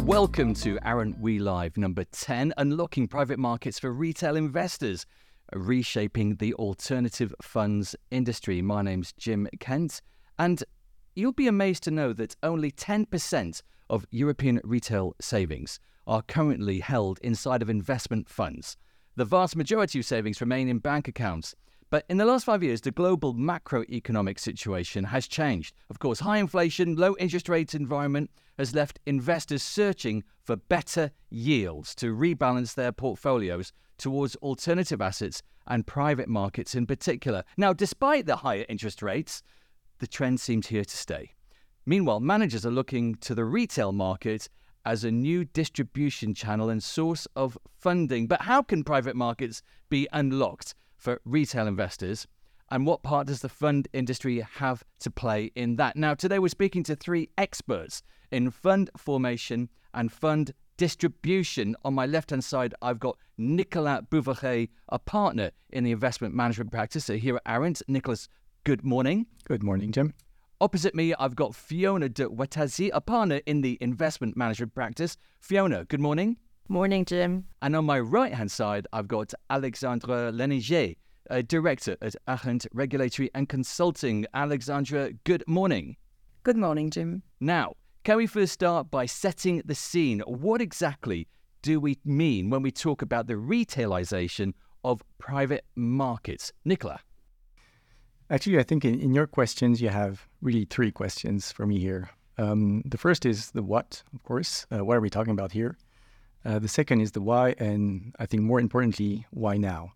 Welcome to Aren't We Live number 10, Unlocking Private Markets for Retail Investors, Reshaping the Alternative Funds Industry. My name's Jim Kent, and you'll be amazed to know that only 10% of European retail savings are currently held inside of investment funds. The vast majority of savings remain in bank accounts. But in the last 5 years, the global macroeconomic situation has changed. Of course, high inflation, low interest rate environment has left investors searching for better yields to rebalance their portfolios towards alternative assets and private markets in particular. Now, despite the higher interest rates, the trend seems here to stay. Meanwhile, managers are looking to the retail market as a new distribution channel and source of funding. But how can private markets be unlocked for retail investors, and what part does the fund industry have to play in that? Now, today we're speaking to three experts in fund formation and fund distribution. On my left-hand side, I've got Nicolas Bouverie, a partner in the investment management practice here at Arendt. Nicolas, good morning. Good morning, Jim. Opposite me, I've got Fiona de Wetazi, a partner in the investment management practice. Fiona, good morning. Morning, Jim. And on my right-hand side, I've got Alexandra Leniger, a director at Arendt Regulatory and Consulting. Alexandra, good morning. Good morning, Jim. Now, can we first start by setting the scene? What exactly do we mean when we talk about the retailization of private markets? Nicola? Actually, I think in your questions, you have really three questions for me here. The first is the what, of course. What are we talking about here? The second is the why, and I think more importantly, why now?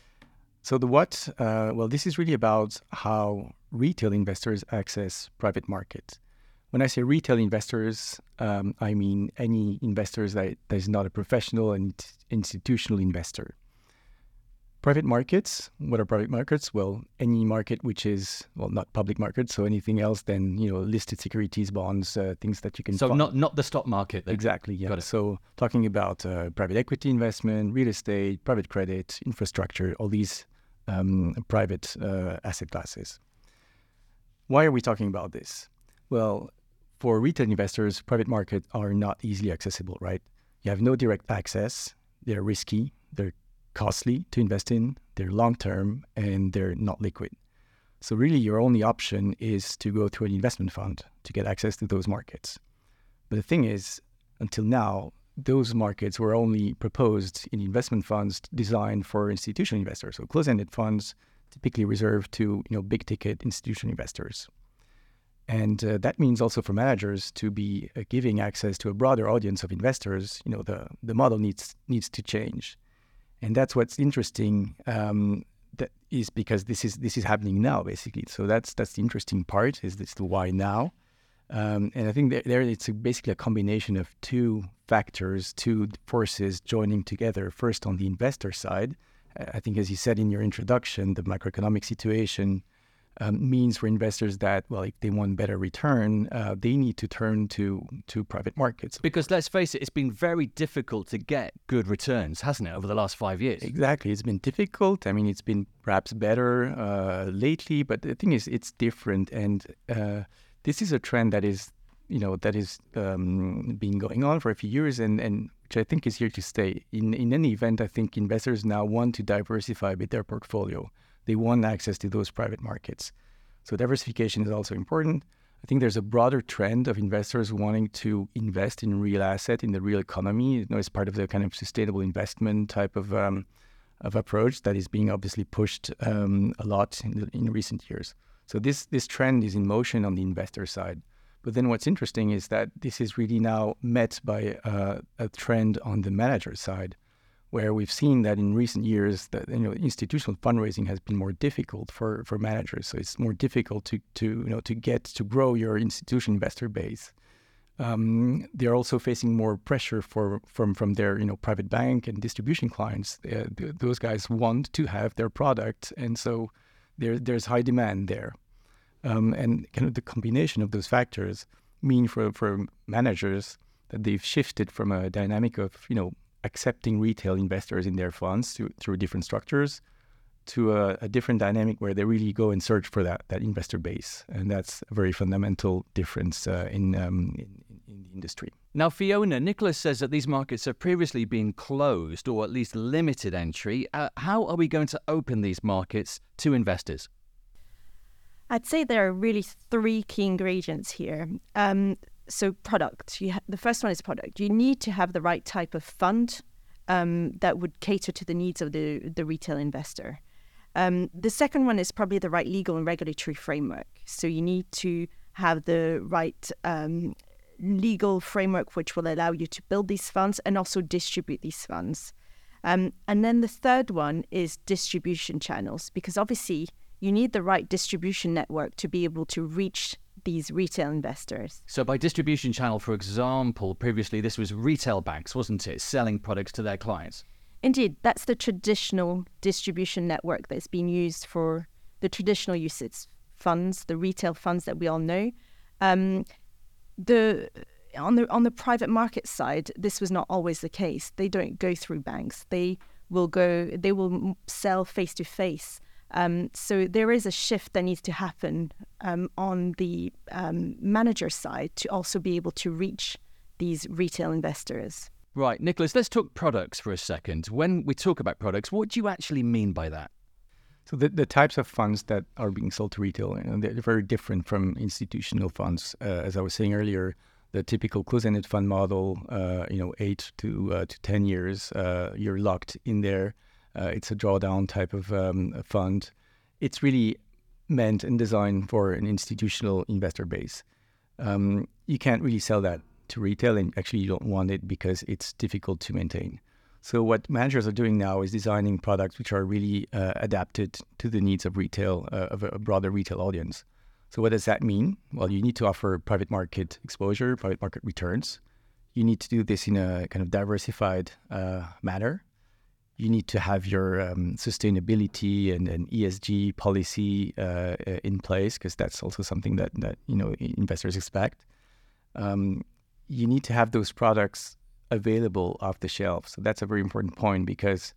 So the what, this is really about how retail investors access private markets. When I say retail investors, I mean any investors that is not a professional and institutional investor. Private markets, what are private markets? Well, any market which is, not public markets, so anything else than, listed securities, bonds, things that you can So find. not the stock market then? Exactly, yeah. Got it. So talking about private equity investment, real estate, private credit, infrastructure, all these private asset classes. Why are we talking about this? Well, for retail investors, private markets are not easily accessible, right? You have no direct access, they're risky, they're costly to invest in, they're long-term, and they're not liquid. So really your only option is to go to an investment fund to get access to those markets. But the thing is, until now, those markets were only proposed in investment funds designed for institutional investors. So closed-ended funds typically reserved to big-ticket institutional investors. And that means also for managers to be giving access to a broader audience of investors, the model needs to change. And that's what's interesting. That is because this is happening now, basically. So that's the interesting part. Is this the why now? And I think there it's basically a combination of two factors, two forces joining together. First, on the investor side, I think, as you said in your introduction, the macroeconomic situation means for investors that, if they want better return, they need to turn to private markets. Because let's face it, it's been very difficult to get good returns, hasn't it, over the last 5 years? Exactly. It's been difficult. I mean, it's been perhaps better lately, but the thing is, it's different. And this is a trend that is been going on for a few years and which I think is here to stay. In any event, I think investors now want to diversify a bit their portfolio. They want access to those private markets. So diversification is also important. I think there's a broader trend of investors wanting to invest in real asset, in the real economy. It's part of the kind of sustainable investment type of approach that is being obviously pushed a lot in recent years. So this trend is in motion on the investor side. But then what's interesting is that this is really now met by a trend on the manager side, where we've seen that in recent years that institutional fundraising has been more difficult for managers. So it's more difficult to grow your institutional investor base. They're also facing more pressure from their private bank and distribution clients. Those guys want to have their product, and so there's high demand there. And kind of the combination of those factors mean for managers that they've shifted from a dynamic of accepting retail investors in their funds through different structures to a different dynamic where they really go and search for that investor base. And that's a very fundamental difference in the industry. Now, Fiona, Nicholas says that these markets have previously been closed or at least limited entry. How are we going to open these markets to investors? I'd say there are really three key ingredients here. So product. The first one is product. You need to have the right type of fund that would cater to the needs of the retail investor. The second one is probably the right legal and regulatory framework. So you need to have the right legal framework which will allow you to build these funds and also distribute these funds. And then the third one is distribution channels, because obviously you need the right distribution network to be able to reach these retail investors. So by distribution channel, for example, previously this was retail banks, wasn't it, selling products to their clients? Indeed, that's the traditional distribution network that's been used for the traditional UCITS funds, the retail funds that we all know. On the private market side, this was not always the case. They don't go through banks. They will sell face to face. So there is a shift that needs to happen on the manager side to also be able to reach these retail investors. Right, Nicholas, let's talk products for a second. When we talk about products, what do you actually mean by that? So the types of funds that are being sold to retail, they're very different from institutional funds. As I was saying earlier, the typical closed-ended fund model, 8 to 10 years, you're locked in there. It's a drawdown type of fund. It's really meant and designed for an institutional investor base. You can't really sell that to retail, and actually you don't want it because it's difficult to maintain. So what managers are doing now is designing products which are really adapted to the needs of retail, of a broader retail audience. So what does that mean? Well, you need to offer private market exposure, private market returns. You need to do this in a kind of diversified manner. You need to have your sustainability and ESG policy in place, because that's also something that investors expect. You need to have those products available off the shelf. So that's a very important point, because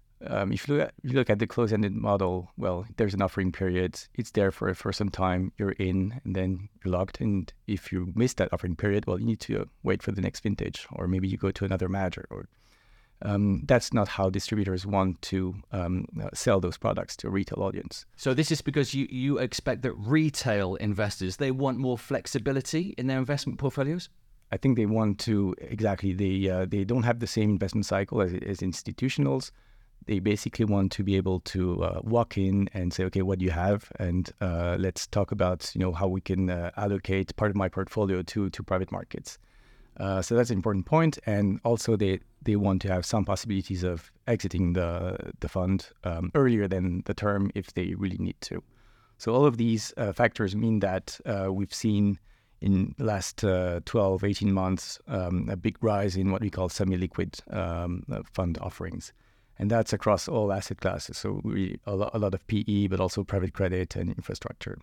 if you look at the closed-ended model, well, there's an offering period. It's there for some time. You're in, and then you're locked. And if you miss that offering period, well, you need to wait for the next vintage, or maybe you go to another manager. Or that's not how distributors want to sell those products to a retail audience. So this is because you expect that retail investors, they want more flexibility in their investment portfolios? I think they want to, exactly, they don't have the same investment cycle as institutionals. They basically want to be able to walk in and say, okay, what do you have? And let's talk about, how we can allocate part of my portfolio to private markets. So that's an important point. And also they want to have some possibilities of exiting the fund earlier than the term if they really need to. So all of these factors mean that we've seen in the last 12, 18 months, a big rise in what we call semi-liquid fund offerings. And that's across all asset classes. So a lot of PE, but also private credit and infrastructure.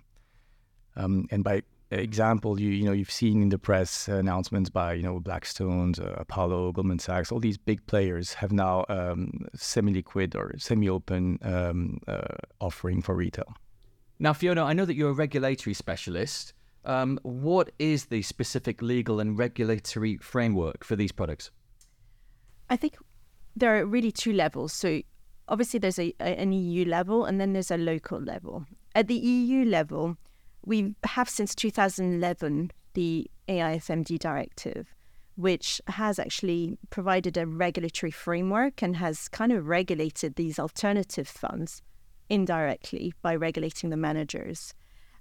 And by example, you've seen in the press announcements by, Blackstone, Apollo, Goldman Sachs, all these big players have now semi-liquid or semi-open offering for retail. Now, Fiona, I know that you're a regulatory specialist. What is the specific legal and regulatory framework for these products? I think there are really two levels. So obviously there's an EU level and then there's a local level. At the EU level, we have since 2011 the AIFMD directive, which has actually provided a regulatory framework and has kind of regulated these alternative funds indirectly by regulating the managers.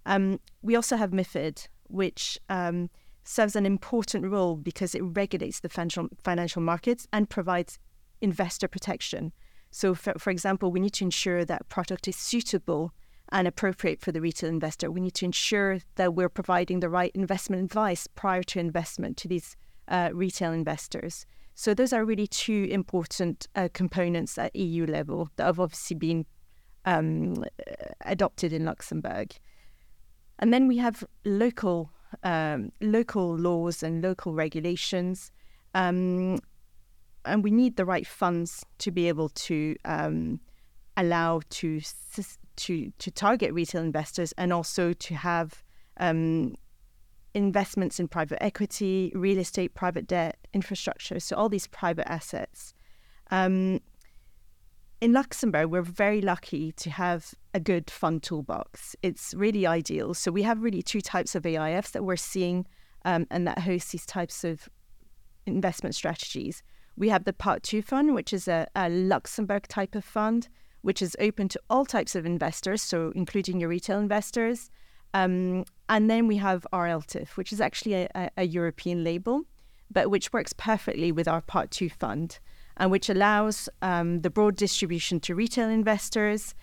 We also have MiFID, which serves an important role because it regulates the financial markets and provides investor protection. So, for example, we need to ensure that product is suitable and appropriate for the retail investor. We need to ensure that we're providing the right investment advice prior to investment to these retail investors. So those are really two important components at EU level that have obviously been adopted in Luxembourg. And then we have local laws and local regulations, and we need the right funds to be able to allow to target retail investors, and also to have investments in private equity, real estate, private debt, infrastructure, so all these private assets. In Luxembourg, we're very lucky to have a good fund toolbox. It's really ideal. So we have really two types of AIFs that we're seeing and that host these types of investment strategies. We have the Part 2 fund, which is a Luxembourg type of fund, which is open to all types of investors, so including your retail investors. And then we have our LTIF, which is actually a European label, but which works perfectly with our Part 2 fund, and which allows the broad distribution to retail investors.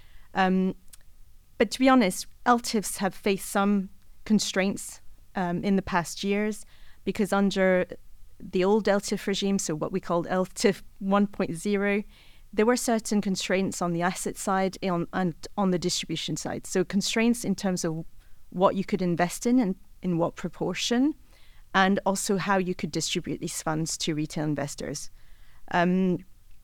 But to be honest, LTIFs have faced some constraints in the past years, because under the old LTIF regime, so what we called LTIF 1.0, there were certain constraints on the asset side and on the distribution side. So constraints in terms of what you could invest in and in what proportion, and also how you could distribute these funds to retail investors. And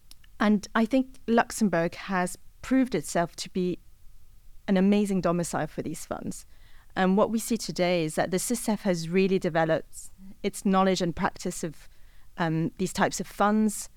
I think Luxembourg has proved itself to be an amazing domicile for these funds. And what we see today is that the SISEF has really developed its knowledge and practice of these types of funds.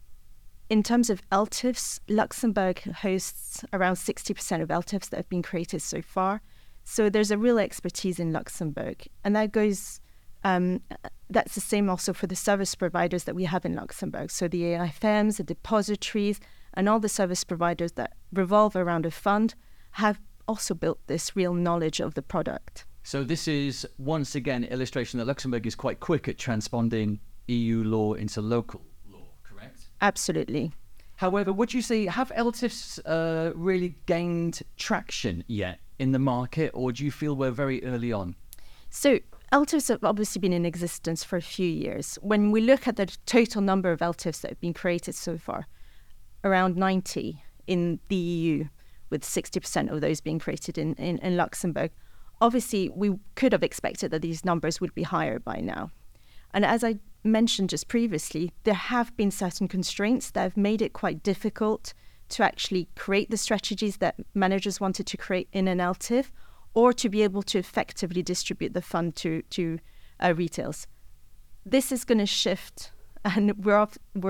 In terms of LTIFs, Luxembourg hosts around 60% of LTIFs that have been created so far. So there's a real expertise in Luxembourg. And that goes, that's the same also for the service providers that we have in Luxembourg. So the AIFMs, the depositories, and all the service providers that revolve around a fund have also built this real knowledge of the product. So this is, once again, illustration that Luxembourg is quite quick at transponding EU law into local law, correct? Absolutely. However, would you say, have LTIFs really gained traction yet in the market, or do you feel we're very early on? So LTIFs have obviously been in existence for a few years. When we look at the total number of LTIFs that have been created so far, around 90 in the EU, with 60% of those being created in Luxembourg. Obviously, we could have expected that these numbers would be higher by now. And as I mentioned just previously, there have been certain constraints that have made it quite difficult to actually create the strategies that managers wanted to create in an LTIF, or to be able to effectively distribute the fund to retails. This is going to shift, and we're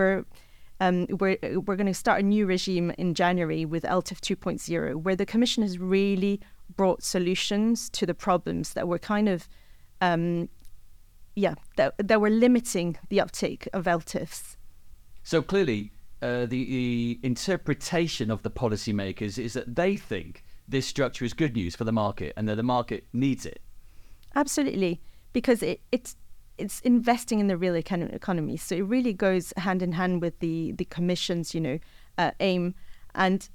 going to start a new regime in January with LTIF 2.0, where the Commission has really brought solutions to the problems that were kind of, that were limiting the uptake of LTIFs. So clearly, the interpretation of the policymakers is that they think this structure is good news for the market and that the market needs it. Absolutely, because it's investing in the real economy. So it really goes hand in hand with the Commission's, aim. And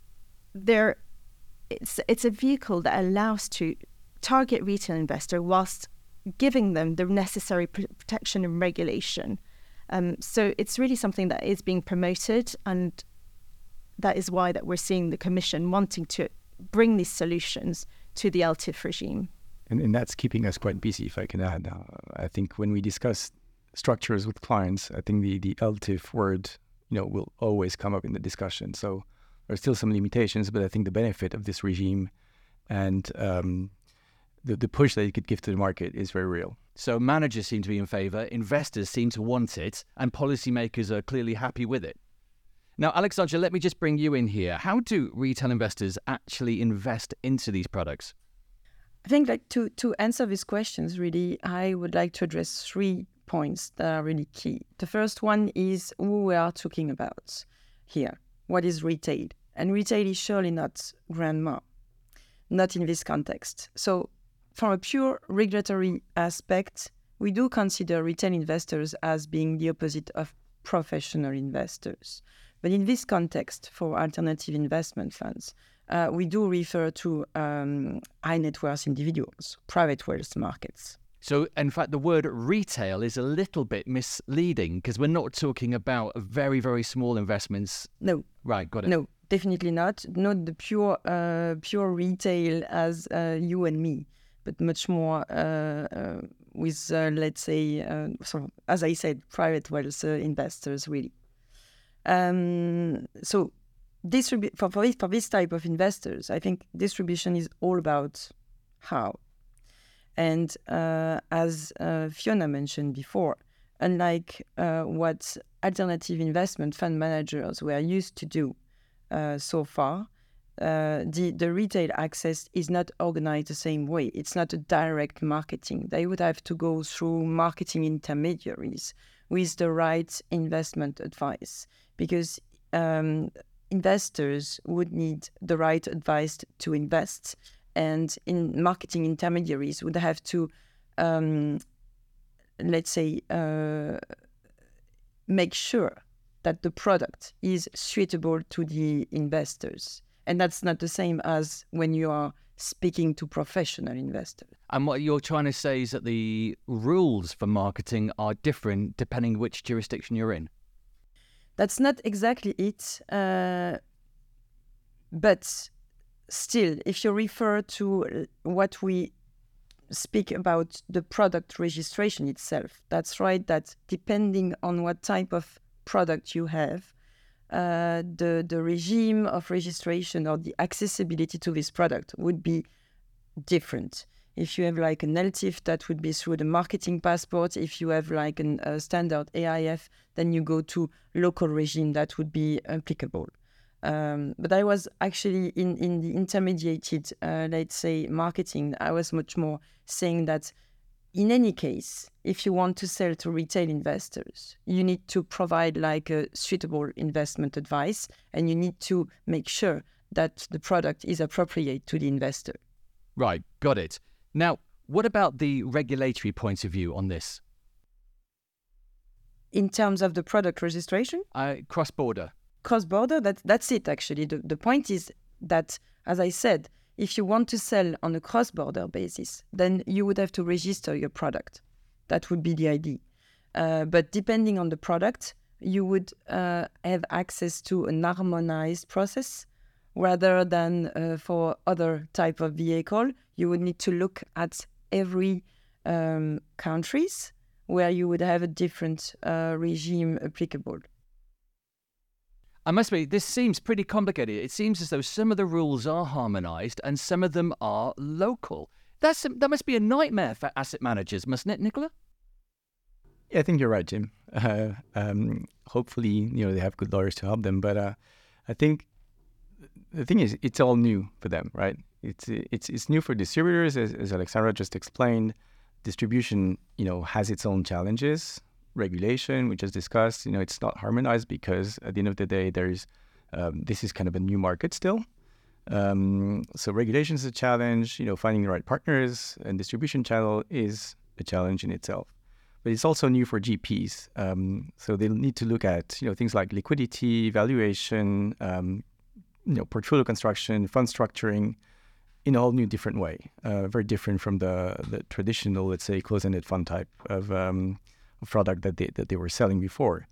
it's a vehicle that allows to target retail investor whilst giving them the necessary protection and regulation. So it's really something that is being promoted, and that is why that we're seeing the Commission wanting to bring these solutions to the LTIF regime. And that's keeping us quite busy, if I can add. I think when we discuss structures with clients, I think the LTIF word, will always come up in the discussion. So there are still some limitations, but I think the benefit of this regime and the push that it could give to the market is very real. So managers seem to be in favour, investors seem to want it, and policymakers are clearly happy with it. Now, Alexandra, let me just bring you in here. How do retail investors actually invest into these products? I think to answer these questions, really, I would like to address 3 points that are really key. The first one is who we are talking about here. What is retail? And retail is surely not grandma, not in this context. So from a pure regulatory aspect, we do consider retail investors as being the opposite of professional investors. But in this context, for alternative investment funds, we do refer to high net worth individuals, private wealth markets. So, in fact, the word retail is a little bit misleading because we're not talking about very, very small investments. No. Right, got it. No, definitely not. Not the pure retail as you and me, but much more with, let's say, as I said, private wealth investors, really. So for this type of investors, I think distribution is all about how. And as Fiona mentioned before, unlike what alternative investment fund managers were used to do so far, the retail access is not organized the same way. It's not a direct marketing. They would have to go through marketing intermediaries with the right investment advice, because investors would need the right advice to invest, and in marketing intermediaries would have to, make sure that the product is suitable to the investors. And that's not the same as when you are speaking to professional investors. And what you're trying to say is that the rules for marketing are different depending which jurisdiction you're in. That's not exactly it. But still, if you refer to what we speak about the product registration itself, that's right, that depending on what type of product you have, the regime of registration or the accessibility to this product would be different. If you have like an LTIF, that would be through the marketing passport. If you have like a standard AIF, then you go to local regime that would be applicable. But I was actually in the intermediated, marketing, I was much more saying that in any case, if you want to sell to retail investors, you need to provide like a suitable investment advice, and you need to make sure that the product is appropriate to the investor. Right, got it. Now, what about the regulatory point of view on this? In terms of the product registration? Cross-border. Cross-border, that's it actually. The point is that, as I said, if you want to sell on a cross-border basis, then you would have to register your product. That would be the idea. But depending on the product, you would have access to an harmonized process rather than for other type of vehicle. You would need to look at every countries where you would have a different regime applicable. I must say, this seems pretty complicated. It seems as though some of the rules are harmonized and some of them are local. That must be a nightmare for asset managers, mustn't it, Nicolas? Yeah, I think you're right, Jim. Hopefully, they have good lawyers to help them. But I think the thing is, it's all new for them, right? It's new for distributors, as Alexandra just explained. Distribution, has its own challenges. Regulation, we just discussed, it's not harmonized because at the end of the day, this is kind of a new market still. So regulation is a challenge, finding the right partners and distribution channel is a challenge in itself. But it's also new for GPs. So they'll need to look at, things like liquidity, valuation, portfolio construction, fund structuring in a whole new different way. Very different from the traditional, let's say, closed-ended fund type of product that they were selling before.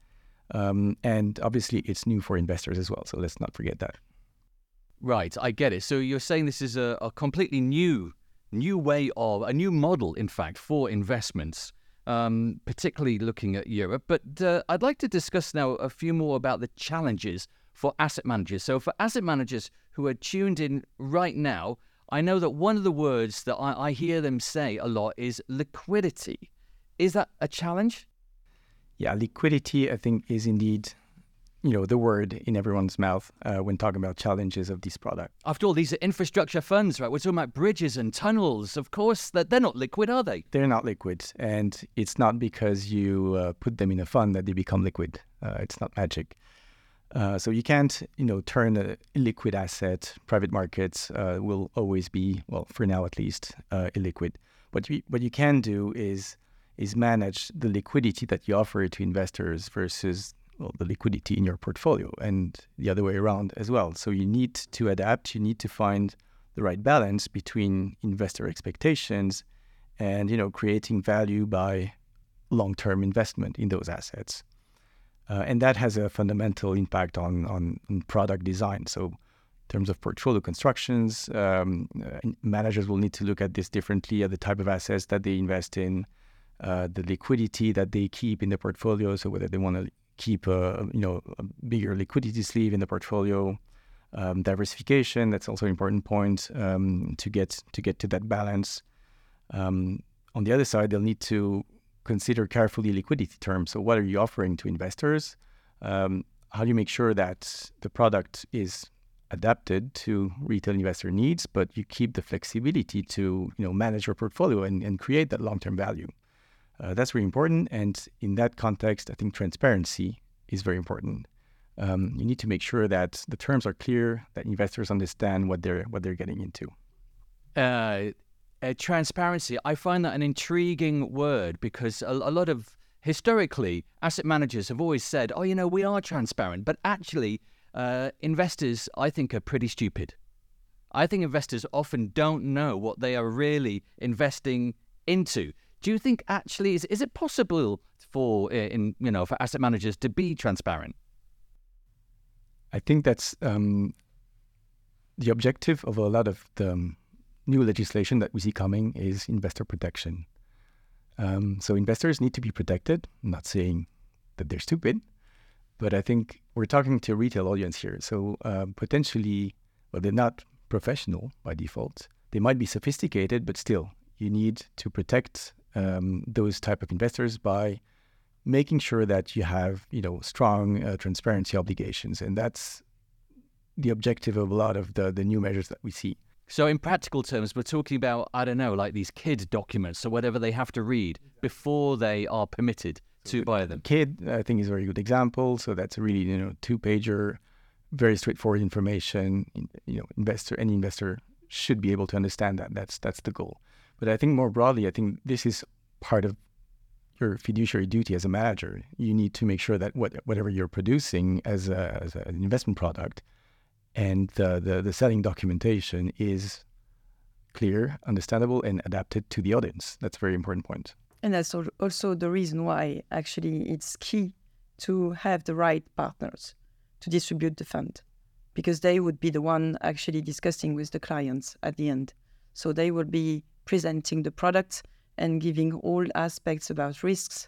And obviously it's new for investors as well. So let's not forget that. Right, I get it. So you're saying this is a completely new way of, a new model, in fact, for investments, particularly looking at Europe. But I'd like to discuss now a few more about the challenges for asset managers. So for asset managers who are tuned in right now, I know that one of the words that I hear them say a lot is liquidity. Is that a challenge? Yeah, liquidity, I think, is indeed, the word in everyone's mouth when talking about challenges of this product. After all, these are infrastructure funds, right? We're talking about bridges and tunnels. Of course, they're not liquid, are they? They're not liquid. And it's not because you put them in a fund that they become liquid. It's not magic. So you can't, turn a illiquid asset. Private markets will always be, well, for now at least, illiquid. What you can do is manage the liquidity that you offer to investors versus the liquidity in your portfolio, and the other way around as well. So you need to adapt. You need to find the right balance between investor expectations and creating value by long-term investment in those assets. And that has a fundamental impact on product design. So in terms of portfolio constructions, managers will need to look at this differently, at the type of assets that they invest in, the liquidity that they keep in the portfolio. So whether they want to keep a bigger liquidity sleeve in the portfolio, diversification, that's also an important point to get to that balance. On the other side, they'll need to consider carefully liquidity terms. So what are you offering to investors? How do you make sure that the product is adapted to retail investor needs, but you keep the flexibility to manage your portfolio and create that long-term value? That's really important. And in that context, I think transparency is very important. You need to make sure that the terms are clear, that investors understand what they're getting into. Transparency, I find that an intriguing word, because a lot of, historically, asset managers have always said, we are transparent, but actually investors, I think, are pretty stupid. I think investors often don't know what they are really investing into. Do you think actually, is it possible for asset managers to be transparent? I think that's the objective of a lot of the new legislation that we see coming is investor protection. So investors need to be protected. I'm not saying that they're stupid, but I think we're talking to a retail audience here. So potentially, they're not professional by default. They might be sophisticated, but still, you need to protect those type of investors by making sure that you have, strong transparency obligations. And that's the objective of a lot of the new measures that we see. So in practical terms, we're talking about, like these KID documents or whatever they have to read before they are permitted to buy them. KID, I think, is a very good example. So that's a really, 2-pager, very straightforward information. Any investor should be able to understand that. That's the goal. But I think more broadly, I think this is part of your fiduciary duty as a manager. You need to make sure that whatever you're producing as an investment product and the selling documentation is clear, understandable, and adapted to the audience. That's a very important point. And that's also the reason why actually it's key to have the right partners to distribute the fund, because they would be the one actually discussing with the clients at the end. So they will be presenting the product and giving all aspects about risks,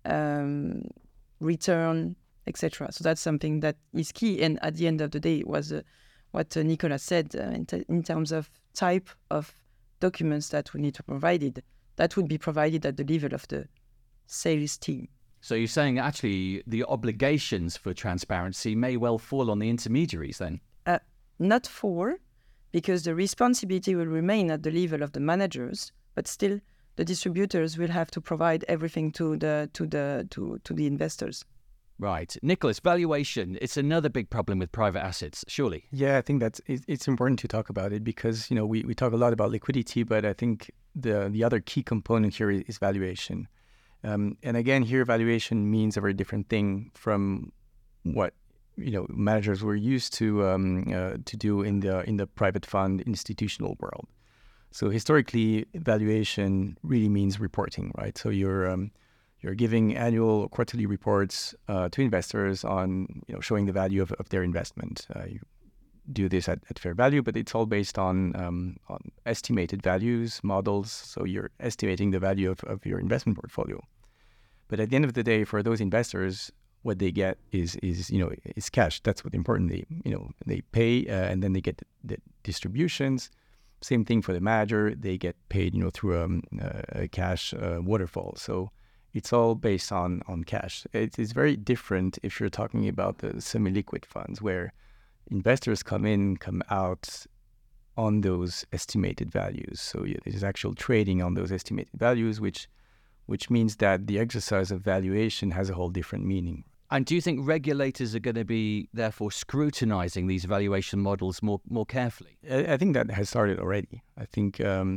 return, etc. So that's something that is key. And at the end of the day, was what Nicolas said in terms of type of documents that we need to provide. That would be provided at the level of the sales team. So you're saying actually the obligations for transparency may well fall on the intermediaries then? Not for, because the responsibility will remain at the level of the managers, but still the distributors will have to provide everything to the investors. Right. Nicolas, valuation, it's another big problem with private assets, surely. Yeah, I think it's important to talk about it because, we talk a lot about liquidity, but I think the other key component here is valuation. And again, here valuation means a very different thing from what, managers were used to do in the private fund institutional world. So historically, valuation really means reporting, right? So you're giving annual or quarterly reports to investors on, showing the value of their investment. You do this at fair value, but it's all based on estimated values, models. So you're estimating the value of your investment portfolio. But at the end of the day, for those investors, what they get is cash. That's what's important. They pay and then they get the distributions. Same thing for the manager. They get paid, through a cash waterfall. So it's all based on cash. It's very different if you're talking about the semi-liquid funds where investors come out on those estimated values. So there's actual trading on those estimated values, which means that the exercise of valuation has a whole different meaning. And do you think regulators are going to be, therefore, scrutinizing these valuation models more carefully? I think that has started already. I think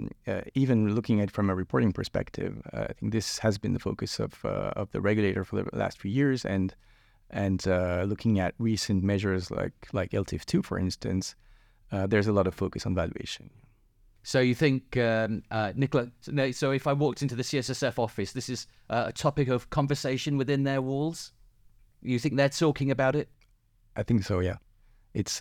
even looking at it from a reporting perspective, I think this has been the focus of the regulator for the last few years. And looking at recent measures like LTIF2, for instance, there's a lot of focus on valuation. So you think, Nicolas, so if I walked into the CSSF office, this is a topic of conversation within their walls? You think they're talking about it? I think so, yeah. It's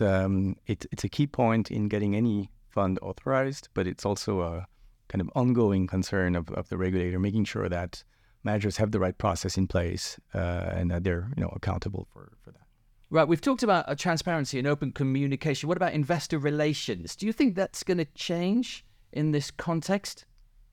a key point in getting any fund authorized, but it's also a kind of ongoing concern of the regulator, making sure that managers have the right process in place and that they're accountable for that. Right, we've talked about transparency and open communication. What about investor relations? Do you think that's going to change in this context?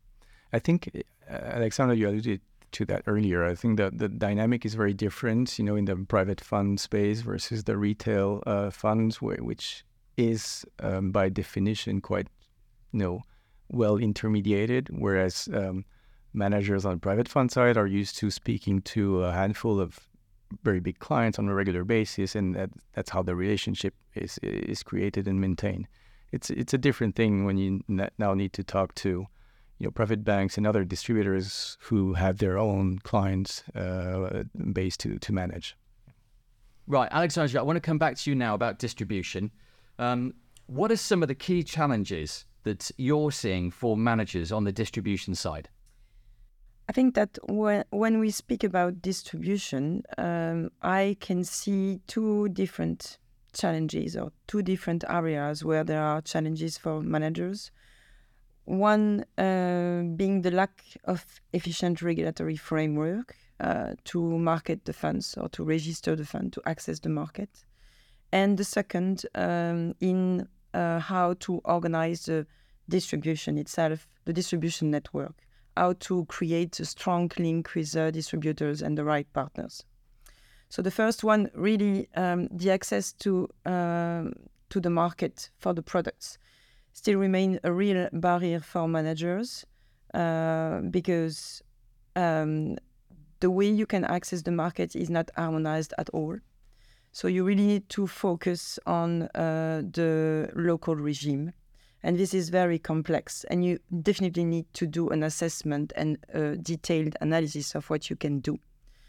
I think, Alexandra, you alluded to that earlier. I think that the dynamic is very different, in the private fund space versus the retail funds, which is by definition quite, well intermediated, whereas managers on the private fund side are used to speaking to a handful of very big clients on a regular basis, and that's how the relationship is created and maintained. It's a different thing when you now need to talk to private banks and other distributors who have their own clients base to manage. Right, Alexandra, I want to come back to you now about distribution. What are some of the key challenges that you're seeing for managers on the distribution side? I think that when we speak about distribution, I can see two different challenges or two different areas where there are challenges for managers. One being the lack of efficient regulatory framework to market the funds or to register the fund, to access the market. And the second in how to organize the distribution itself, the distribution network, how to create a strong link with distributors and the right partners. So the first one, really, the access to the market for the products still remain a real barrier for managers because the way you can access the market is not harmonized at all. So you really need to focus on the local regime. And this is very complex. And you definitely need to do an assessment and a detailed analysis of what you can do.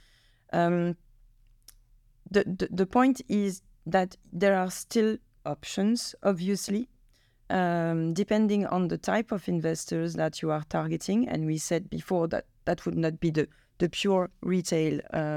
The point is that there are still options, obviously, depending on the type of investors that you are targeting. And we said before that that would not be the pure retail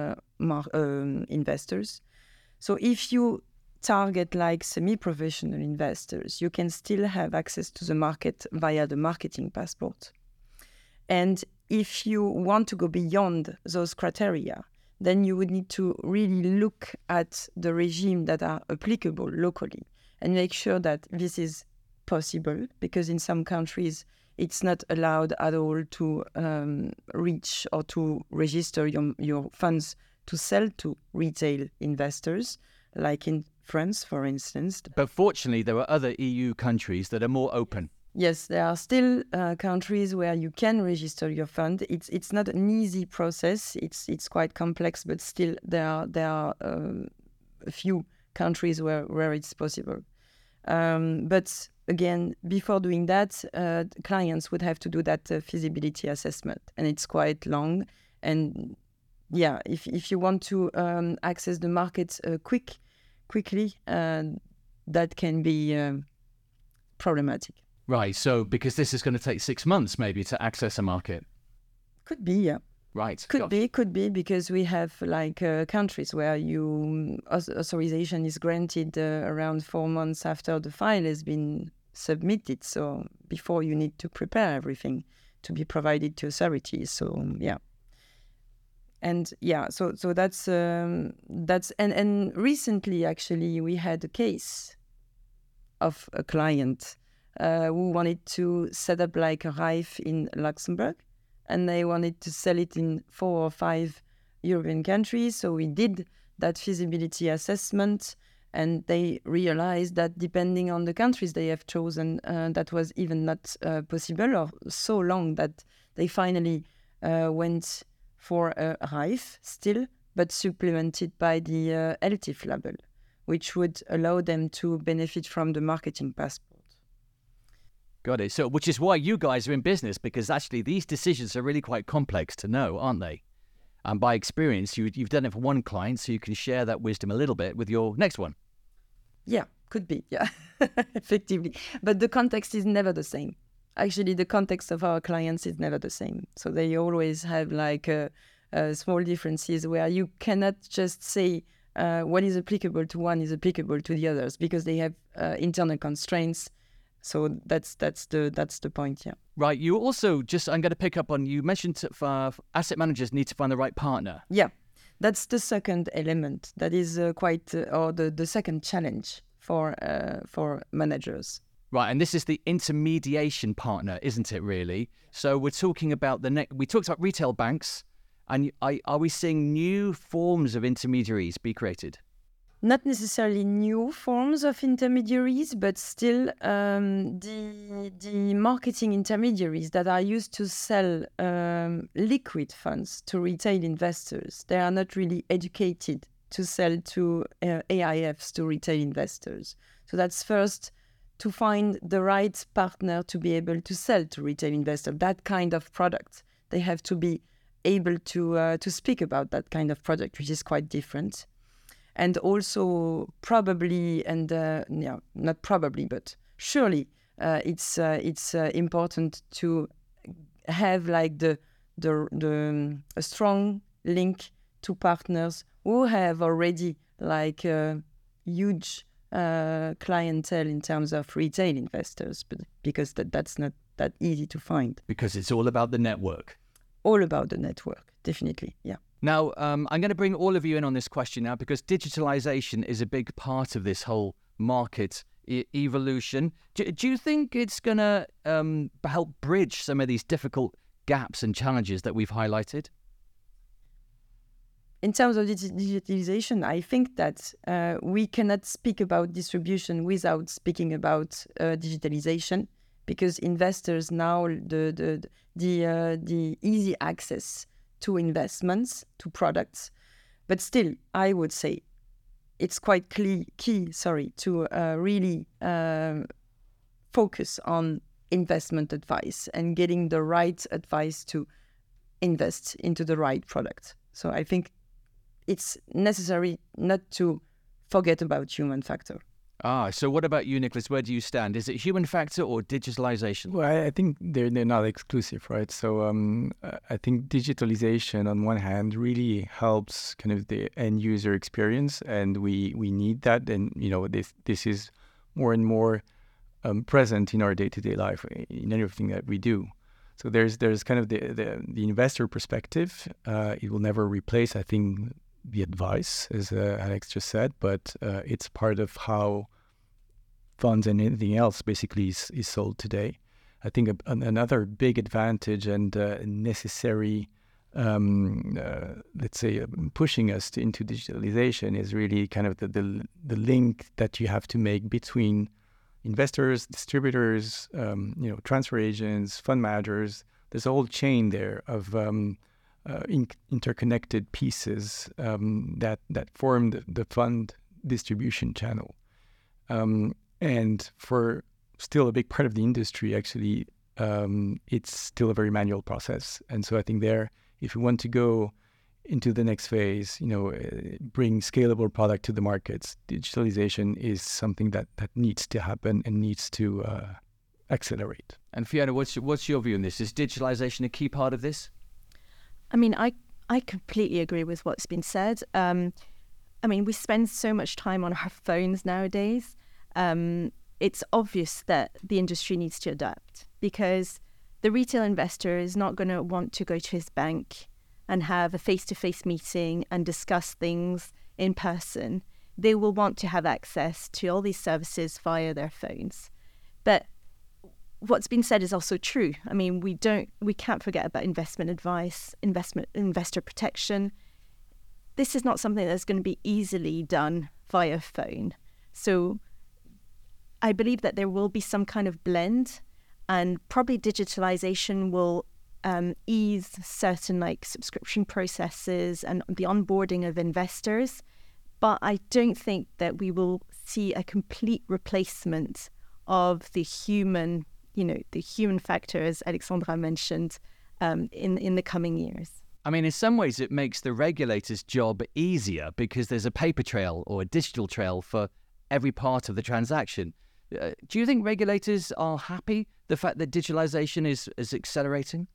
investors. So if you target like semi-professional investors, you can still have access to the market via the marketing passport. And if you want to go beyond those criteria, then you would need to really look at the regime that are applicable locally and make sure that this is possible, because in some countries it's not allowed at all to reach or to register your funds to sell to retail investors, like in France, for instance. But fortunately, there are other EU countries that are more open. Yes, there are still countries where you can register your fund. It's not an easy process. It's quite complex, but still there are a few countries where it's possible. But again, before doing that, clients would have to do that feasibility assessment, and it's quite long. And yeah, if you want to access the market quickly, that can be problematic. Right, so because this is going to take 6 months maybe to access a market. Could be, yeah. Right. Could be because we have like countries where authorization is granted around 4 months after the file has been submitted. So before you need to prepare everything to be provided to authorities. So yeah. And yeah, so that's and recently actually we had a case of a client who wanted to set up like a RAIF in Luxembourg, and they wanted to sell it in 4 or 5 European countries. So we did that feasibility assessment, and they realized that depending on the countries they have chosen, that was even not possible, or so long that they finally went for a RAIF still, but supplemented by the LTIF label, which would allow them to benefit from the marketing passport. Got it. So, which is why you guys are in business, because actually these decisions are really quite complex to know, aren't they? And by experience, you've done it for one client, so you can share that wisdom a little bit with your next one. Yeah, could be, yeah, effectively. But the context is never the same. Actually, the context of our clients is never the same. So they always have like small differences where you cannot just say what is applicable to one is applicable to the others, because they have internal constraints. So that's the point, yeah. Right. You also I'm going to pick up on, you mentioned asset managers need to find the right partner. Yeah, that's the second element. That is or the second challenge for managers. Right, and this is the intermediation partner, isn't it, really? So we're talking about we talked about retail banks, and are we seeing new forms of intermediaries be created? Not necessarily new forms of intermediaries, but still the marketing intermediaries that are used to sell liquid funds to retail investors. They are not really educated to sell to AIFs to retail investors. So that's first to find the right partner to be able to sell to retail investors that kind of product. They have to be able to speak about that kind of product, which is quite different. And also probably, and not probably, but surely, it's important to have like a strong link to partners who have already like a huge clientele in terms of retail investors, but because that's not that easy to find. Because it's all about the network. All about the network, definitely, yeah. Now, I'm going to bring all of you in on this question now because digitalization is a big part of this whole market evolution. Do you think it's going to help bridge some of these difficult gaps and challenges that we've highlighted? In terms of digitalization, I think that we cannot speak about distribution without speaking about digitalization, because investors now the easy access to investments, to products. But still, I would say it's quite key to really focus on investment advice and getting the right advice to invest into the right product. So I think it's necessary not to forget about human factor. So what about you, Nicolas? Where do you stand? Is it human factor or digitalization? Well, I think they're not exclusive, right? So I think digitalization on one hand really helps kind of the end user experience, and we need that. And this is more and more present in our day-to-day life in everything that we do. So there's kind of the investor perspective. It will never replace, I think, the advice, as Alex just said, but it's part of how funds and anything else basically is sold today. I think another big advantage and necessary, let's say, pushing us into digitalization is really kind of the link that you have to make between investors, distributors, transfer agents, fund managers. There's a whole chain there of interconnected pieces that form the fund distribution channel. And for still a big part of the industry, actually, it's still a very manual process. And so I think if we want to go into the next phase, bring scalable product to the markets, digitalization is something that needs to happen and needs to accelerate. And Fiona, what's your view on this? Is digitalization a key part of this? I mean, I completely agree with what's been said. We spend so much time on our phones nowadays. It's obvious that the industry needs to adapt, because the retail investor is not going to want to go to his bank and have a face-to-face meeting and discuss things in person. They will want to have access to all these services via their phones. But what's been said is also true. I mean, we can't forget about investment advice, investor protection. This is not something that's going to be easily done via phone. So I believe that there will be some kind of blend, and probably digitalization will ease certain subscription processes and the onboarding of investors. But I don't think that we will see a complete replacement of the human factor, as Alexandra mentioned, in the coming years. I mean, in some ways, it makes the regulator's job easier because there's a paper trail or a digital trail for every part of the transaction. Do you think regulators are happy the fact that digitalization is accelerating?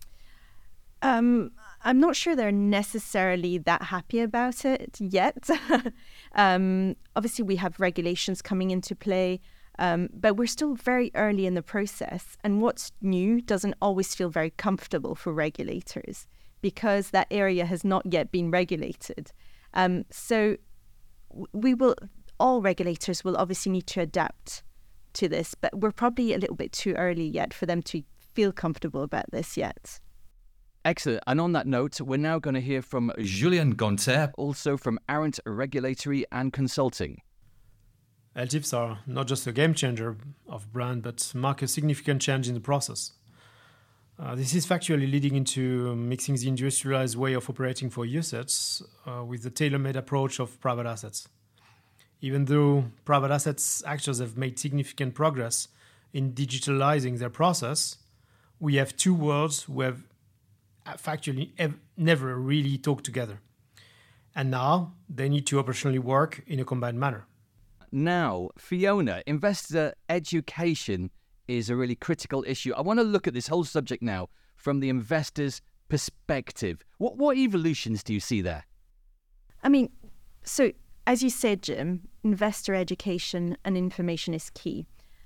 I'm not sure they're necessarily that happy about it yet. Obviously, we have regulations coming into play, but we're still very early in the process. And what's new doesn't always feel very comfortable for regulators because that area has not yet been regulated. So all regulators will obviously need to adapt to this, but we're probably a little bit too early yet for them to feel comfortable about this yet. Excellent. And on that note, we're now going to hear from Julien Gonter, also from Arent Regulatory and Consulting. LTIFs are not just a game changer of brand, but mark a significant change in the process. This is factually leading into mixing the industrialized way of operating for UCITS with the tailor-made approach of private assets. Even though private assets actors have made significant progress in digitalizing their process, we have two worlds who have factually never really talked together. And now they need to operationally work in a combined manner. Now, Fiona, investor education is a really critical issue. I want to look at this whole subject now from the investor's perspective. What evolutions do you see there? I mean, so as you said, Jim, investor education and information is key.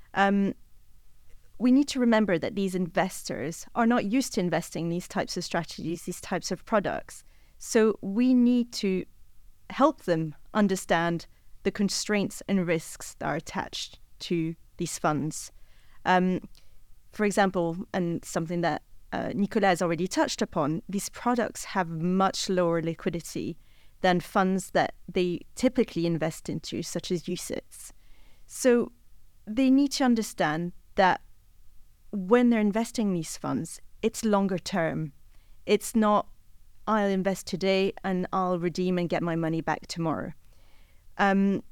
We need to remember that these investors are not used to investing in these types of strategies, these types of products. So we need to help them understand the constraints and risks that are attached to these funds. For example, and something that Nicolas has already touched upon, these products have much lower liquidity than funds that they typically invest into, such as UCITS. So they need to understand that when they're investing in these funds, it's longer term. It's not, I'll invest today and I'll redeem and get my money back tomorrow. And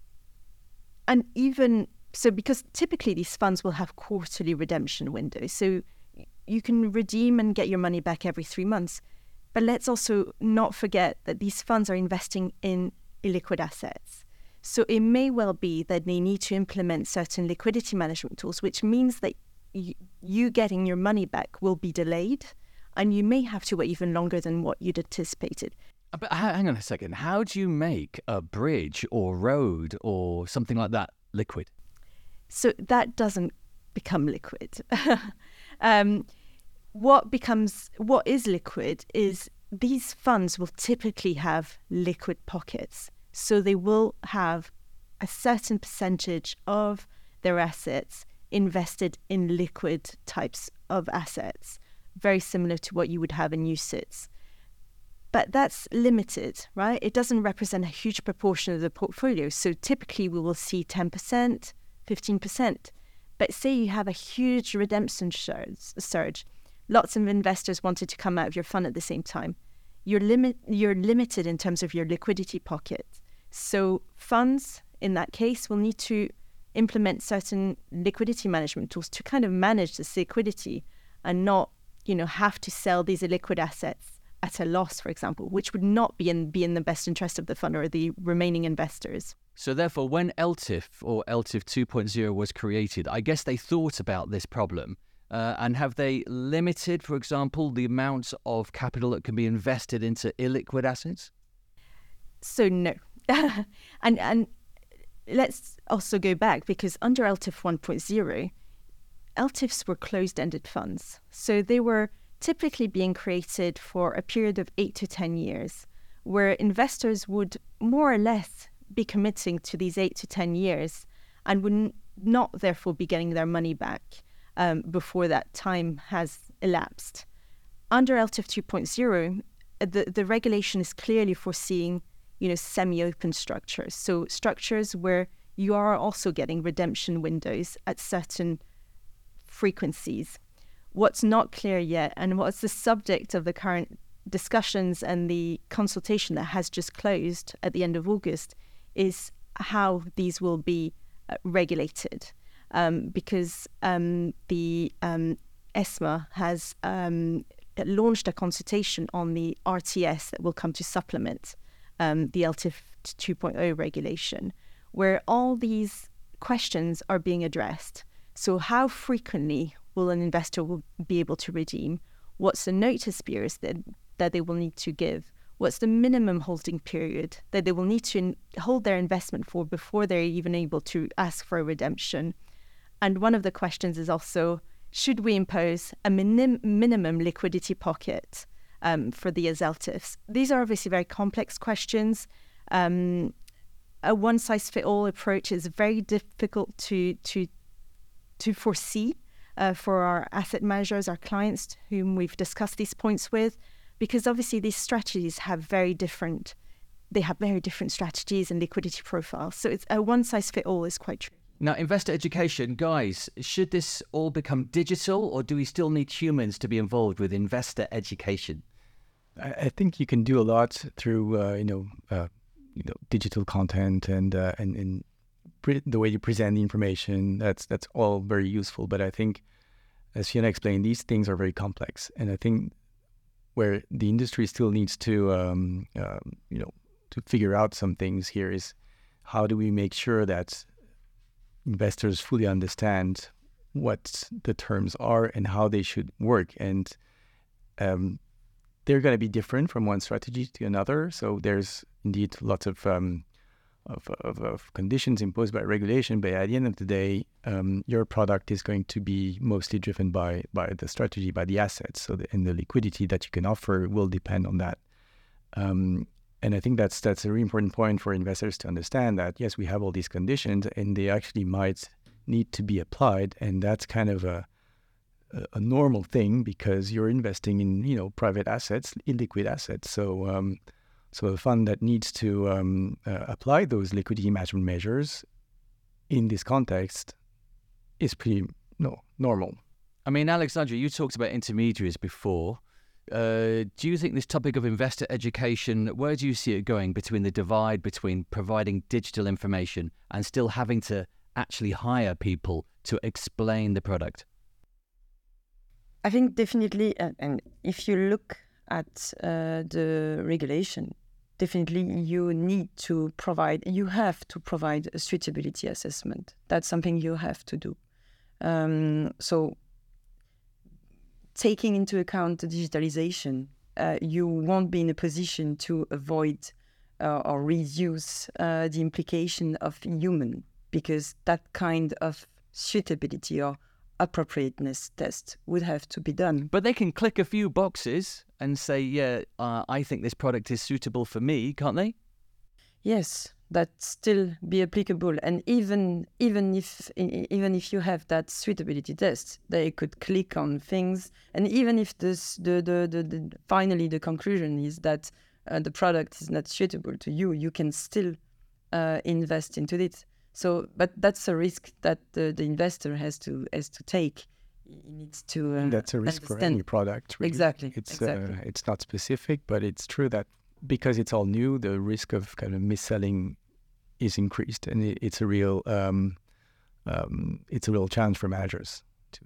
even so, because typically these funds will have quarterly redemption windows. So you can redeem and get your money back every 3 months. But let's also not forget that these funds are investing in illiquid assets. So it may well be that they need to implement certain liquidity management tools, which means that you getting your money back will be delayed, and you may have to wait even longer than what you'd anticipated. But hang on a second. How do you make a bridge or road or something like that liquid? So that doesn't become liquid. What is liquid is these funds will typically have liquid pockets. So they will have a certain percentage of their assets invested in liquid types of assets, very similar to what you would have in UCITS. But that's limited, right? It doesn't represent a huge proportion of the portfolio. So typically we will see 10%, 15%. But say you have a huge redemption surge, lots of investors wanted to come out of your fund at the same time. You're limited in terms of your liquidity pocket. So funds, in that case, will need to implement certain liquidity management tools to kind of manage this liquidity and not, have to sell these illiquid assets at a loss, for example, which would not be in the best interest of the fund or the remaining investors. So therefore, when LTIF or LTIF 2.0 was created, I guess they thought about this problem. And have they limited, for example, the amount of capital that can be invested into illiquid assets? So no. And let's also go back, because under LTIF 1.0, LTIFs were closed-ended funds. So they were typically being created for a period of 8 to 10 years, where investors would more or less be committing to these 8 to 10 years and would not therefore be getting their money back before that time has elapsed. Under LTIF 2.0, the regulation is clearly foreseeing, semi-open structures. So structures where you are also getting redemption windows at certain frequencies. What's not clear yet, and what's the subject of the current discussions and the consultation that has just closed at the end of August, is how these will be regulated. Because the ESMA has launched a consultation on the RTS that will come to supplement the LTIF 2.0 regulation, where all these questions are being addressed. So how frequently will an investor be able to redeem? What's the notice periods that they will need to give? What's the minimum holding period that they will need to hold their investment for before they're even able to ask for a redemption? And one of the questions is also, should we impose a minimum liquidity pocket for the LTIFs? These are obviously very complex questions. A one-size-fits-all approach is very difficult to to foresee for our asset managers, our clients whom we've discussed these points with, because obviously these strategies have very different strategies and liquidity profiles. So it's a one-size-fits-all is quite true. Now, investor education, guys, should this all become digital, or do we still need humans to be involved with investor education? I think you can do a lot through digital content and the way you present the information. That's all very useful. But I think, as Fiona explained, these things are very complex, and I think where the industry still needs to to figure out some things here is how do we make sure that investors fully understand what the terms are and how they should work. And they're going to be different from one strategy to another. So there's indeed lots of conditions imposed by regulation. But at the end of the day, your product is going to be mostly driven by the strategy, by the assets. And the liquidity that you can offer will depend on that. And I think that's a really important point for investors to understand that, yes, we have all these conditions and they actually might need to be applied. And that's kind of a normal thing because you're investing in, private assets, illiquid assets. So a fund that needs to apply those liquidity management measures in this context is pretty normal. I mean, Alexandra, you talked about intermediaries before. Do you think this topic of investor education, where do you see it going between the divide between providing digital information and still having to actually hire people to explain the product? I think definitely, and if you look at the regulation, definitely you have to provide a suitability assessment. That's something you have to do. So taking into account the digitalization, you won't be in a position to avoid or reduce the implication of human, because that kind of suitability or appropriateness test would have to be done. But they can click a few boxes and say, I think this product is suitable for me, can't they? Yes, that still be applicable. And even if you have that suitability test, they could click on things. And even if finally the conclusion is that the product is not suitable to you, you can still invest into it. So, but that's a risk that the investor has to take. He needs to that's a risk understand. For any product. Really. Exactly. It's not specific, but it's true that because it's all new, the risk of kind of mis-selling is increased, and it's a real challenge for managers.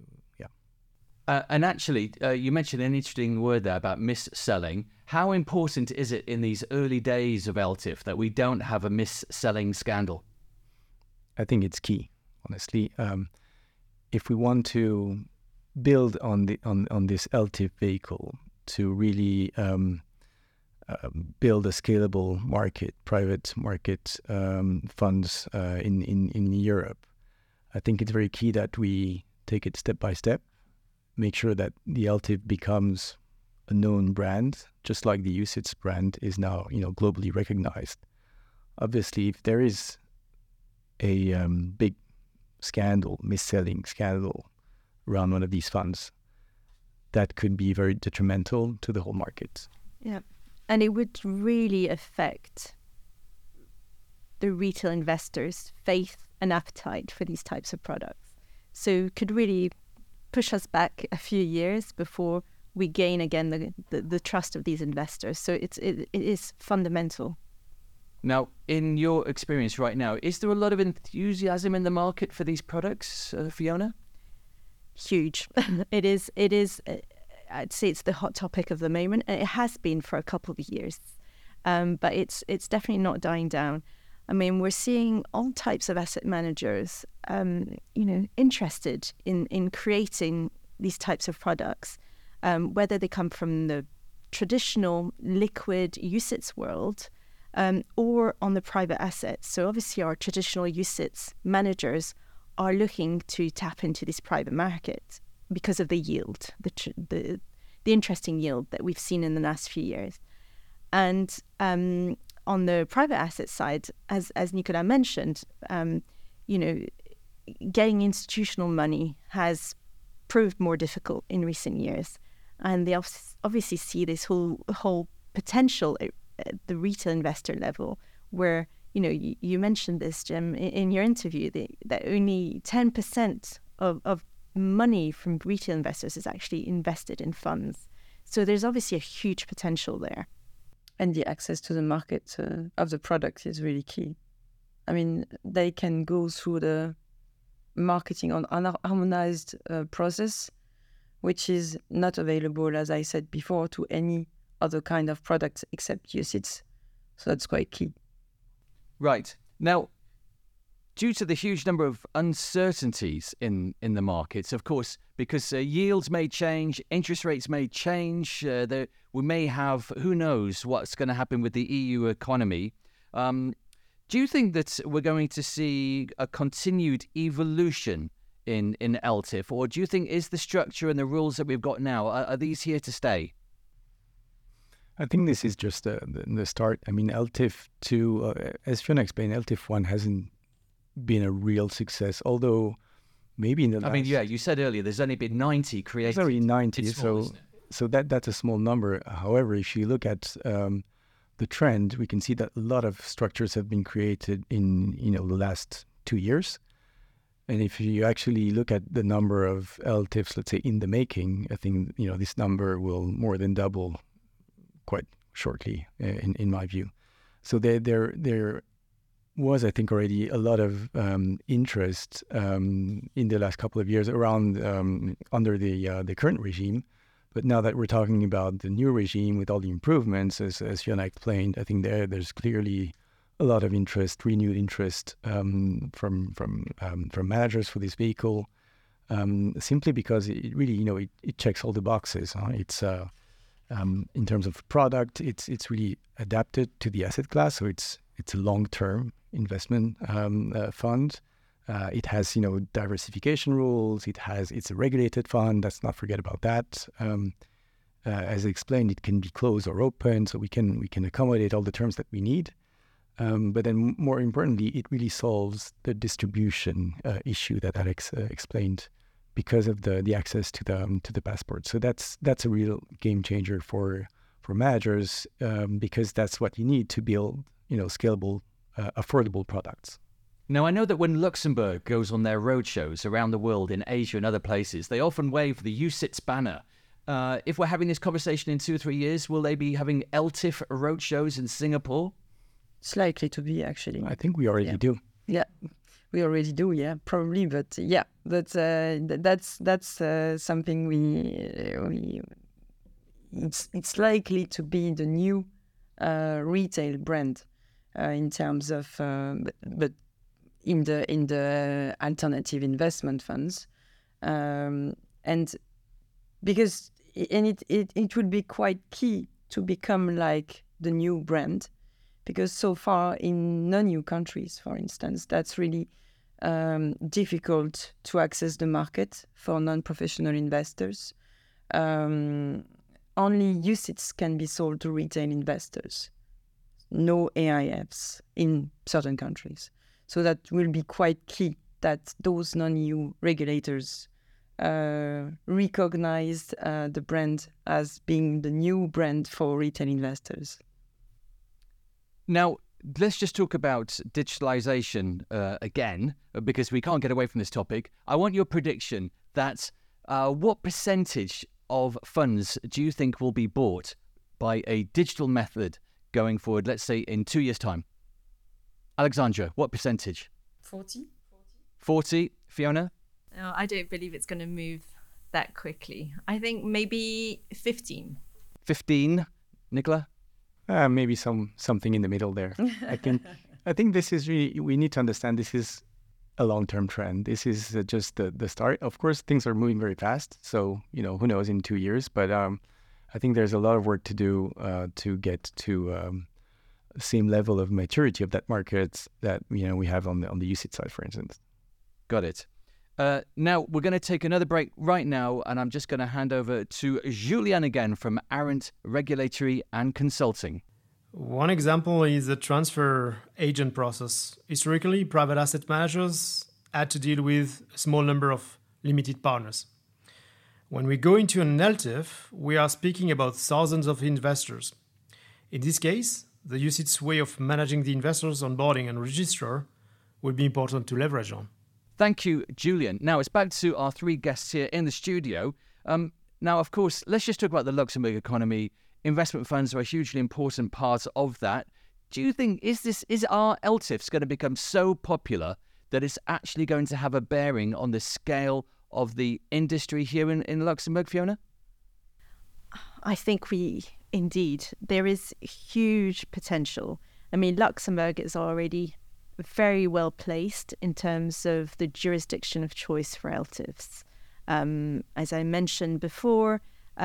And actually, you mentioned an interesting word there about mis-selling. How important is it in these early days of ELTIF that we don't have a mis-selling scandal? I think it's key, honestly. If we want to build on this LTIF vehicle to really build a scalable private market funds in Europe, I think it's very key that we take it step by step, make sure that the LTIF becomes a known brand, just like the UCITS brand is now, globally recognized. Obviously, if there is a big mis-selling scandal around one of these funds, that could be very detrimental to the whole market. Yeah, and it would really affect the retail investors' faith and appetite for these types of products. So it could really push us back a few years before we gain again the trust of these investors. So it is fundamental. Now, in your experience right now, is there a lot of enthusiasm in the market for these products, Fiona? Huge. It is. I'd say it's the hot topic of the moment. It has been for a couple of years, but it's definitely not dying down. I mean, we're seeing all types of asset managers, interested in creating these types of products, whether they come from the traditional liquid UCITS world, or on the private assets. So obviously our traditional UCITS managers are looking to tap into this private market because of the yield, the interesting yield that we've seen in the last few years. And on the private asset side, as Nicolas mentioned, getting institutional money has proved more difficult in recent years. And they obviously see this whole potential at the retail investor level where, you mentioned this, Jim, in your interview, that only 10% of money from retail investors is actually invested in funds. So there's obviously a huge potential there. And the access to the market of the product is really key. I mean, they can go through the marketing on an harmonized process, which is not available, as I said before, to any other kind of product except UCITS. So that's quite key. Right. Now, due to the huge number of uncertainties in the markets, of course, because yields may change, interest rates may change, we may have, who knows what's going to happen with the EU economy. Do you think that we're going to see a continued evolution in ELTIF, or do you think is the structure and the rules that we've got now, are these here to stay? I think this is just the start. I mean, ELTIF 2, as Fiona explained, ELTIF 1 hasn't been a real success, although maybe in the last... you said earlier there's only been 90 created. There's only 90, it's small, so that's a small number. However, if you look at the trend, we can see that a lot of structures have been created in the last 2 years. And if you actually look at the number of ELTIFs, let's say in the making, I think this number will more than double quite shortly, in my view. So there was, I think, already a lot of interest in the last couple of years around under the current regime. But now that we're talking about the new regime with all the improvements, as Fiona explained, I think there's clearly a lot of interest, renewed interest from managers for this vehicle, simply because it really, it checks all the boxes. Huh? It's in terms of product, it's really adapted to the asset class, so it's a long-term investment fund. It has diversification rules. It's a regulated fund. Let's not forget about that. As I explained, it can be closed or open, so we can accommodate all the terms that we need. But then, more importantly, it really solves the distribution issue that Alex explained, because of the access to the passport. So that's a real game changer for managers, because that's what you need to build scalable, affordable products. Now, I know that when Luxembourg goes on their roadshows around the world in Asia and other places, they often wave the UCITS banner. If we're having this conversation in 2 or 3 years, will they be having ELTIF roadshows in Singapore? It's likely to be, actually. I think we already do. Yeah. We already do, probably, but that's something it's likely to be the new retail brand in terms of, but in the alternative investment funds, and because it would be quite key to become like the new brand, because so far in non-EU countries, for instance, that's really difficult to access the market for non-professional investors. Only UCITS can be sold to retail investors, no AIFs in certain countries. So that will be quite key that those non-EU regulators recognize the brand as being the new brand for retail investors. Now, let's just talk about digitalization again, because we can't get away from this topic. I want your prediction that what percentage of funds do you think will be bought by a digital method going forward, let's say in 2 years' time? Alexandra, what percentage? 40. 40. Fiona? No, I don't believe it's going to move that quickly. I think maybe 15. 15. Nicola? Maybe something in the middle there. I think this is really, we need to understand this is a long-term trend. This is just the start. Of course, things are moving very fast. So, who knows in 2 years. But I think there's a lot of work to do to get to the same level of maturity of that market that we have on the UCITS side, for instance. Got it. Now, we're going to take another break right now, and I'm just going to hand over to Julien again from Arendt Regulatory and Consulting. One example is the transfer agent process. Historically, private asset managers had to deal with a small number of limited partners. When we go into an LTIF, we are speaking about thousands of investors. In this case, the UCITS way of managing the investors onboarding and register would be important to leverage on. Thank you, Julian. Now it's back to our three guests here in the studio. Now, of course, let's just talk about the Luxembourg economy. Investment funds are a hugely important part of that. Do you think, is our LTIFs going to become so popular that it's actually going to have a bearing on the scale of the industry here in Luxembourg, Fiona? I think there is huge potential. I mean, Luxembourg is already very well placed in terms of the jurisdiction of choice for LTIFs. As I mentioned before,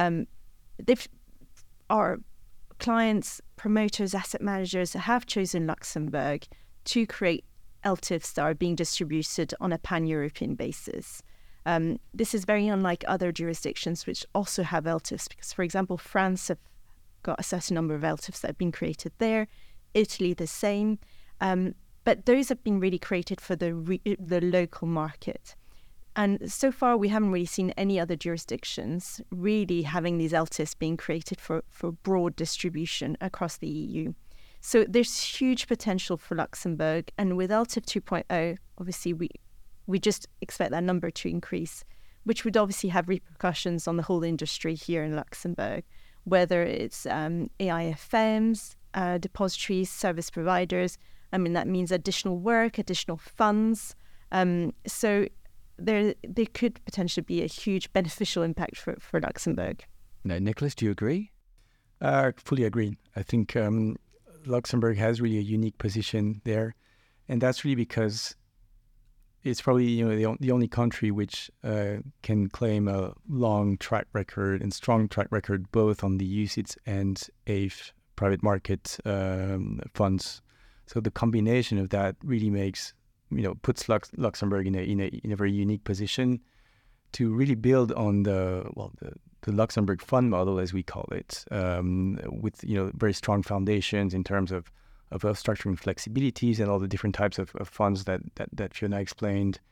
our clients, promoters, asset managers have chosen Luxembourg to create LTIFs that are being distributed on a pan-European basis. This is very unlike other jurisdictions which also have LTIFs, because, for example, France have got a certain number of LTIFs that have been created there, Italy the same, but those have been really created for the local market. And so far, we haven't really seen any other jurisdictions really having these LTIFs being created for broad distribution across the EU. So there's huge potential for Luxembourg. And with LTIF 2.0, obviously, we just expect that number to increase, which would obviously have repercussions on the whole industry here in Luxembourg, whether it's AIFMs, depositories, service providers. I mean, that means additional work, additional funds. So there could potentially be a huge beneficial impact for Luxembourg. No, Nicholas, do you agree? Fully agree. I think Luxembourg has really a unique position there, and that's really because it's probably the only country which can claim a long track record and strong track record both on the UCITS and AIF private market funds. So the combination of that really puts Luxembourg in a very unique position to really build on the Luxembourg fund model, as we call it, with very strong foundations in terms of structuring flexibilities and all the different types of funds that Fiona explained.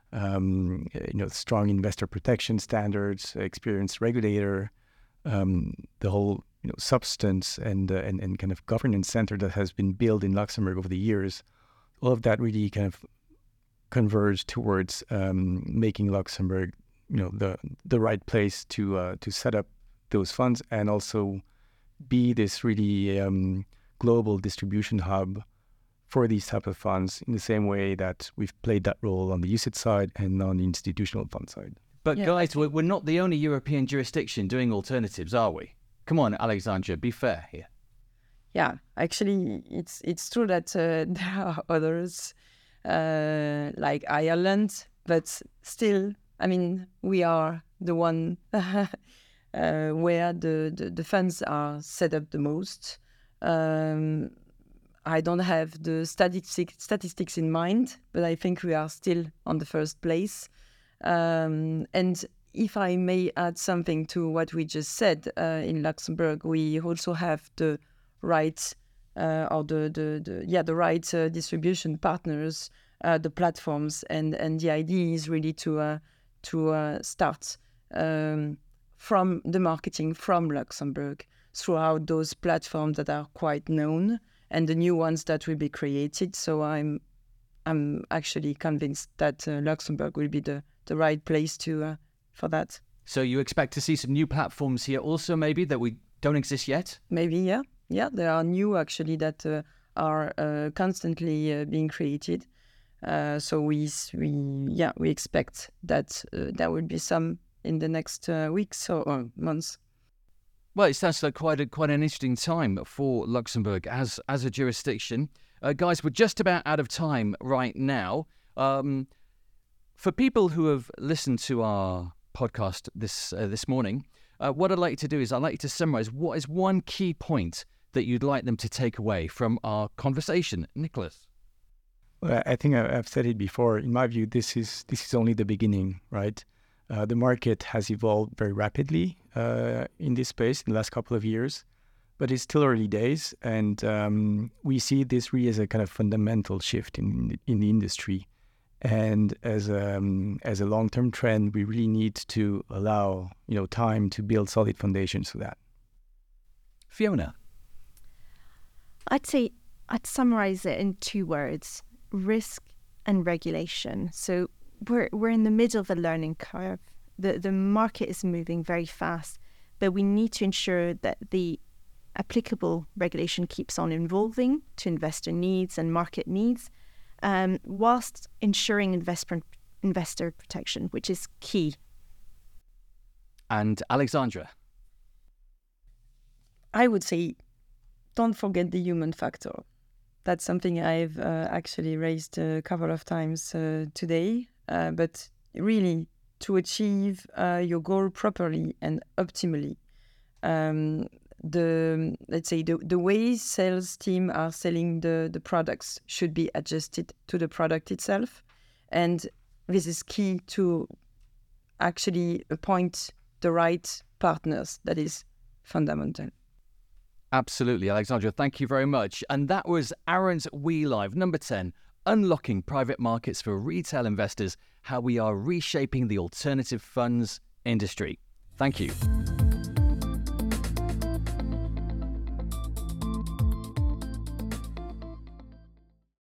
Strong investor protection standards, experienced regulator, the whole substance and kind of governance center that has been built in Luxembourg over the years. All of that really kind of converged towards making Luxembourg, the right place to set up those funds and also be this really global distribution hub for these type of funds in the same way that we've played that role on the UCITS side and on the institutional fund side. But guys, we're not the only European jurisdiction doing alternatives, are we? Come on, Alexandra, be fair here. Yeah, actually, it's true that there are others like Ireland, but still, I mean, we are the one where the funds are set up the most. I don't have the statistics in mind, but I think we are still on the first place. And if I may add something to what we just said, in Luxembourg, we also have the right the right distribution partners, the platforms, and the idea is really to start from the marketing from Luxembourg throughout those platforms that are quite known and the new ones that will be created. So I'm actually convinced that Luxembourg will be the right place for that. So you expect to see some new platforms here also, maybe, that we don't exist yet? Maybe, yeah. Yeah, there are new actually that are constantly being created. So we expect that there will be some in the next weeks or months. Well, it sounds like quite an interesting time for Luxembourg as a jurisdiction. Guys, we're just about out of time right now. For people who have listened to our podcast this morning, what I'd like to do is I'd like to summarize what is one key point that you'd like them to take away from our conversation. Nicholas? Well, I think I've said it before. In my view, this is only the beginning, right? The market has evolved very rapidly in this space in the last couple of years, but it's still early days, and we see this really as a kind of fundamental shift in the industry. And as a long-term trend, we really need to allow time to build solid foundations for that. Fiona? I'd say I'd summarize it in 2 words: risk and regulation. So we're in the middle of a learning curve. The market is moving very fast, but we need to ensure that the applicable regulation keeps on evolving to investor needs and market needs, whilst ensuring investor protection, which is key. And Alexandra? I would say, don't forget the human factor. That's something I've actually raised a couple of times today. But really, to achieve your goal properly and optimally, the way sales team are selling the products should be adjusted to the product itself. And this is key to actually appoint the right partners. That is fundamental. Absolutely, Alexandra. Thank you very much. And that was Arendt's We Live, number 10, Unlocking Private Markets for Retail Investors, How We Are Reshaping the Alternative Funds Industry. Thank you.